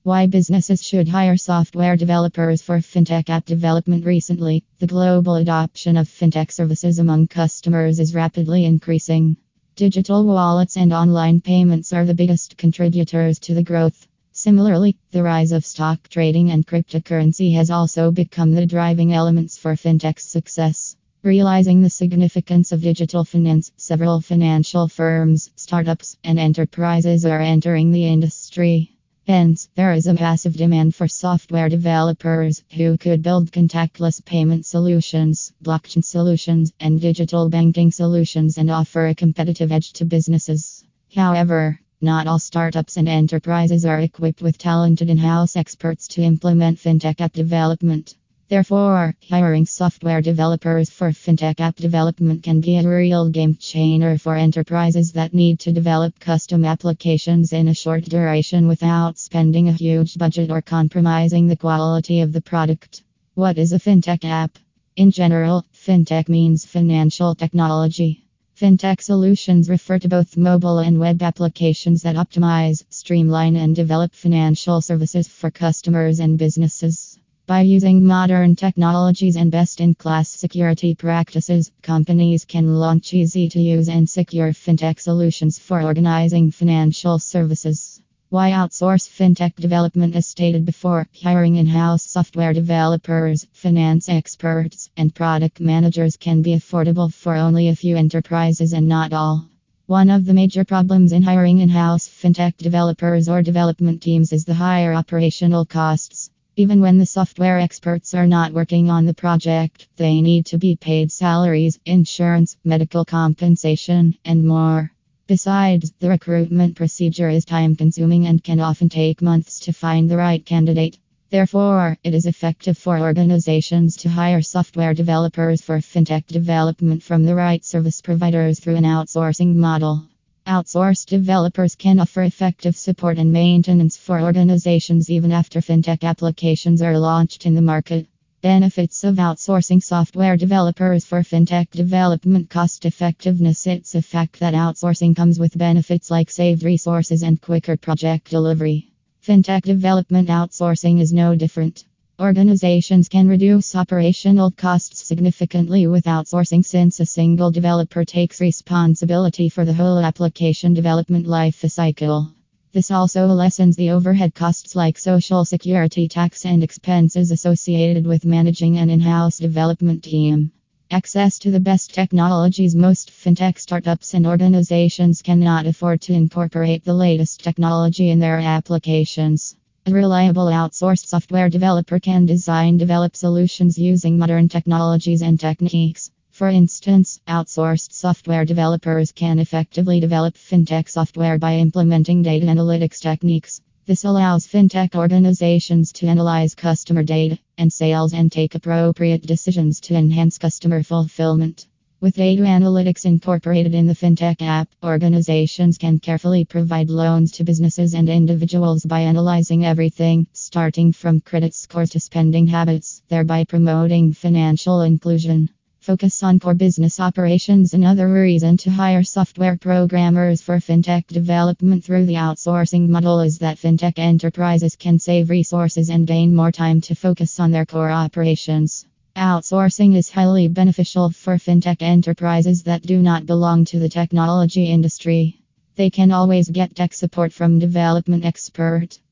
Why businesses should hire software developers for fintech app development. Recently, the global adoption of fintech services among customers is rapidly increasing. Digital wallets and online payments are the biggest contributors to the growth. Similarly, the rise of stock trading and cryptocurrency has also become the driving elements for fintech's success. Realizing the significance of digital finance, several financial firms, startups, and enterprises are entering the industry. Hence, there is a massive demand for software developers who could build contactless payment solutions, blockchain solutions, and digital banking solutions and offer a competitive edge to businesses. However, not all startups and enterprises are equipped with talented in-house experts to implement fintech app development. Therefore, hiring software developers for fintech app development can be a real game changer for enterprises that need to develop custom applications in a short duration without spending a huge budget or compromising the quality of the product. What is a fintech app? In general, fintech means financial technology. Fintech solutions refer to both mobile and web applications that optimize, streamline, and develop financial services for customers and businesses. By using modern technologies and best-in-class security practices, companies can launch easy-to-use and secure fintech solutions for organizing financial services. Why outsource fintech development? As stated before, hiring in-house software developers, finance experts, and product managers can be affordable for only a few enterprises and not all. One of the major problems in hiring in-house fintech developers or development teams is the higher operational costs. Even when the software experts are not working on the project, they need to be paid salaries, insurance, medical compensation, and more. Besides, the recruitment procedure is time-consuming and can often take months to find the right candidate. Therefore, it is effective for organizations to hire software developers for fintech development from the right service providers through an outsourcing model. Outsourced developers can offer effective support and maintenance for organizations even after fintech applications are launched in the market. Benefits of outsourcing software developers for fintech development. Cost effectiveness. It's a fact that outsourcing comes with benefits like saved resources and quicker project delivery. Fintech development outsourcing is no different. Organizations can reduce operational costs significantly with outsourcing since a single developer takes responsibility for the whole application development life cycle. This also lessens the overhead costs like social security tax and expenses associated with managing an in-house development team. Access to the best technologies. Most fintech startups and organizations cannot afford to incorporate the latest technology in their applications. A reliable outsourced software developer can develop solutions using modern technologies and techniques. For instance, outsourced software developers can effectively develop fintech software by implementing data analytics techniques. This allows fintech organizations to analyze customer data and sales and take appropriate decisions to enhance customer fulfillment. With data analytics incorporated in the fintech app, organizations can carefully provide loans to businesses and individuals by analyzing everything, starting from credit scores to spending habits, thereby promoting financial inclusion. Focus on core business operations. Another reason to hire software programmers for fintech development through the outsourcing model is that fintech enterprises can save resources and gain more time to focus on their core operations. Outsourcing is highly beneficial for fintech enterprises that do not belong to the technology industry. They can always get tech support from development experts.